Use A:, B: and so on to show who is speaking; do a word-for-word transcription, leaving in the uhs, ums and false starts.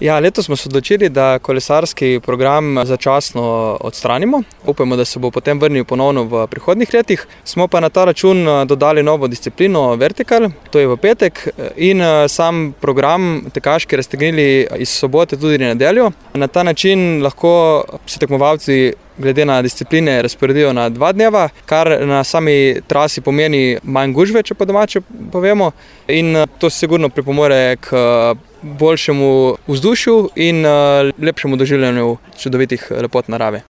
A: Ja, letos smo se odločili, da kolesarski program začasno odstranimo. Upamo, da se bo potem vrnil ponovno v prihodnjih letih. Smo pa na ta račun dodali novo disciplino vertikal, to je v petek, in sam program tekaški raztegnili iz sobote tudi na nedeljo. Na ta način lahko se tekmovalci glede na discipline razporedijo na dva dneva, kar na sami trasi pomeni manj gužve, če po domače povemo, in to sigurno pripomore k boljšemu vzdušju in lepšemu doživljanju čudovitih lepot narave.